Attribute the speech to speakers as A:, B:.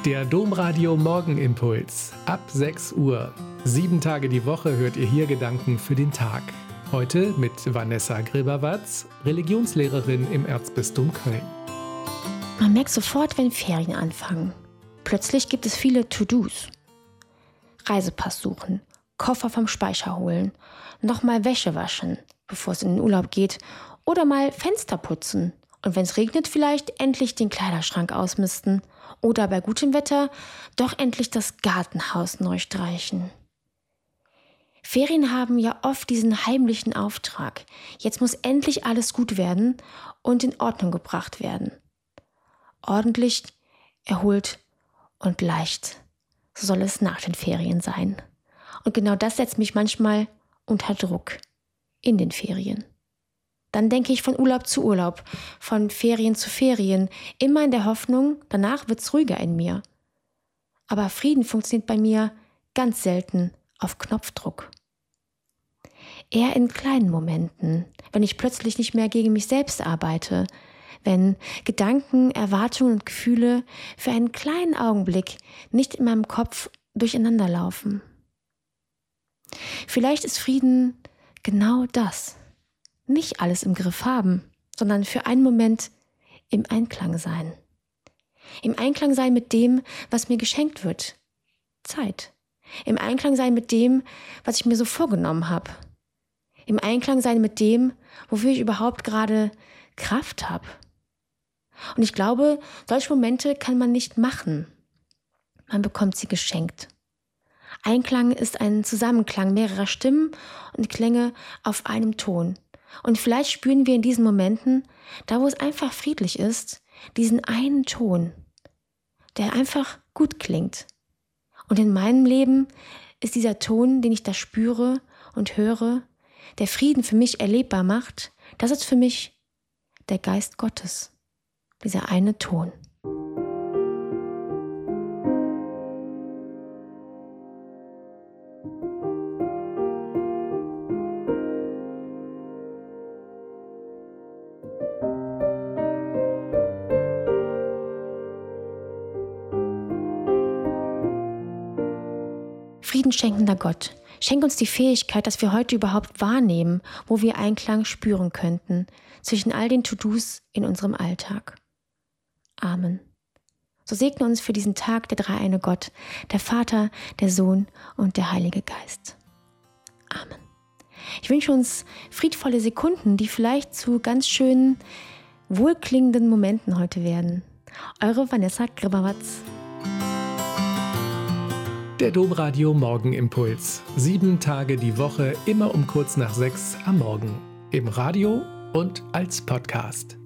A: Der Domradio Morgenimpuls. Ab 6 Uhr. 7 Tage die Woche hört ihr hier Gedanken für den Tag. Heute mit Vanessa Gribawatz, Religionslehrerin im Erzbistum Köln.
B: Man merkt sofort, wenn Ferien anfangen. Plötzlich gibt es viele To-Dos. Reisepass suchen, Koffer vom Speicher holen, nochmal Wäsche waschen, bevor es in den Urlaub geht, oder mal Fenster putzen. Und wenn es regnet, vielleicht endlich den Kleiderschrank ausmisten. Oder bei gutem Wetter doch endlich das Gartenhaus neu streichen. Ferien haben ja oft diesen heimlichen Auftrag. Jetzt muss endlich alles gut werden und in Ordnung gebracht werden. Ordentlich, erholt und leicht. So soll es nach den Ferien sein. Und genau das setzt mich manchmal unter Druck in den Ferien. Dann denke ich von Urlaub zu Urlaub, von Ferien zu Ferien, immer in der Hoffnung, danach wird's ruhiger in mir. Aber Frieden funktioniert bei mir ganz selten auf Knopfdruck. Eher in kleinen Momenten, wenn ich plötzlich nicht mehr gegen mich selbst arbeite, wenn Gedanken, Erwartungen und Gefühle für einen kleinen Augenblick nicht in meinem Kopf durcheinander laufen. Vielleicht ist Frieden genau das. Nicht alles im Griff haben, sondern für einen Moment im Einklang sein. Im Einklang sein mit dem, was mir geschenkt wird. Zeit. Im Einklang sein mit dem, was ich mir so vorgenommen habe. Im Einklang sein mit dem, wofür ich überhaupt gerade Kraft habe. Und ich glaube, solche Momente kann man nicht machen. Man bekommt sie geschenkt. Einklang ist ein Zusammenklang mehrerer Stimmen und Klänge auf einem Ton. Und vielleicht spüren wir in diesen Momenten, da wo es einfach friedlich ist, diesen einen Ton, der einfach gut klingt. Und in meinem Leben ist dieser Ton, den ich da spüre und höre, der Frieden für mich erlebbar macht, das ist für mich der Geist Gottes, dieser eine Ton. Friedenschenkender Gott, schenk uns die Fähigkeit, dass wir heute überhaupt wahrnehmen, wo wir Einklang spüren könnten, zwischen all den To-Dos in unserem Alltag. Amen. So segne uns für diesen Tag der dreieine Gott, der Vater, der Sohn und der Heilige Geist. Amen. Ich wünsche uns friedvolle Sekunden, die vielleicht zu ganz schönen, wohlklingenden Momenten heute werden. Eure Vanessa Gribawatz.
A: Der Domradio Morgenimpuls. 7 Tage die Woche, immer um kurz nach 6 am Morgen. Im Radio und als Podcast.